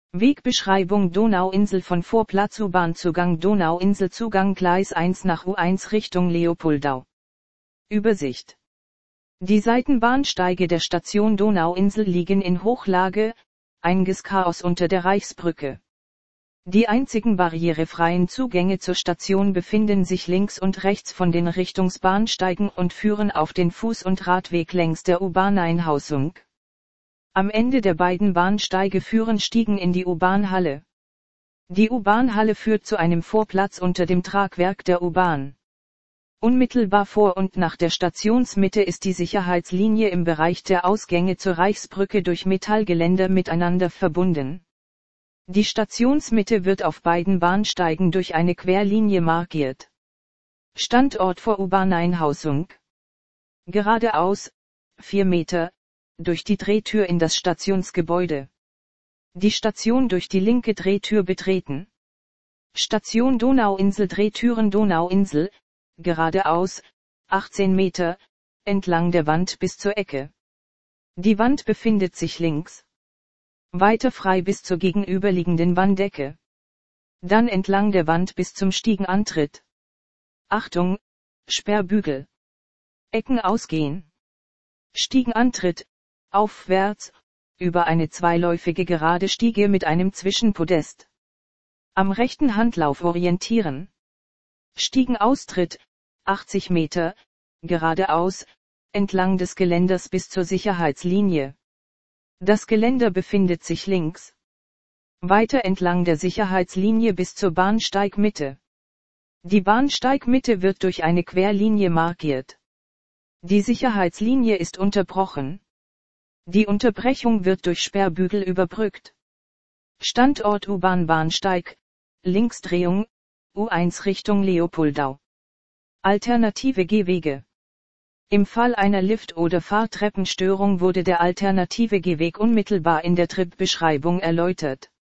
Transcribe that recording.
Wegbeschreibung Donauinsel von Vorplatz U-Bahn-Zugang Donauinselzugang Gleis 1 nach U1 Richtung Leopoldau. Übersicht. Die Seitenbahnsteige der Station Donauinsel liegen in Hochlage, einiges Chaos unter der Reichsbrücke. Die einzigen barrierefreien Zugänge zur Station befinden sich links und rechts von den Richtungsbahnsteigen und führen auf den Fuß- und Radweg längs der U-Bahn-Einhausung. Am Ende der beiden Bahnsteige führen Stiegen in die U-Bahn-Halle. Die U-Bahn-Halle führt zu einem Vorplatz unter dem Tragwerk der U-Bahn. Unmittelbar vor und nach der Stationsmitte ist die Sicherheitslinie im Bereich der Ausgänge zur Reichsbrücke durch Metallgeländer miteinander verbunden. Die Stationsmitte wird auf beiden Bahnsteigen durch eine Querlinie markiert. Standort vor U-Bahn-Einhausung. Geradeaus, 4 Meter, durch die Drehtür in das Stationsgebäude. Die Station durch die linke Drehtür betreten. Station Donauinsel Drehtüren Donauinsel, geradeaus, 18 Meter, entlang der Wand bis zur Ecke. Die Wand befindet sich links. Weiter frei bis zur gegenüberliegenden Wanddecke. Dann entlang der Wand bis zum Stiegenantritt. Achtung, Sperrbügel. Ecken ausgehen. Stiegenantritt, aufwärts, über eine zweiläufige gerade Stiege mit einem Zwischenpodest. Am rechten Handlauf orientieren. Stiegenaustritt, 80 Meter, geradeaus, entlang des Geländers bis zur Sicherheitslinie. Das Geländer befindet sich links. Weiter entlang der Sicherheitslinie bis zur Bahnsteigmitte. Die Bahnsteigmitte wird durch eine Querlinie markiert. Die Sicherheitslinie ist unterbrochen. Die Unterbrechung wird durch Sperrbügel überbrückt. Standort U-Bahn-Bahnsteig, Linksdrehung, U1 Richtung Leopoldau. Alternative Gehwege. Im Fall einer Lift- oder Fahrtreppenstörung wurde der alternative Gehweg unmittelbar in der Tripbeschreibung erläutert.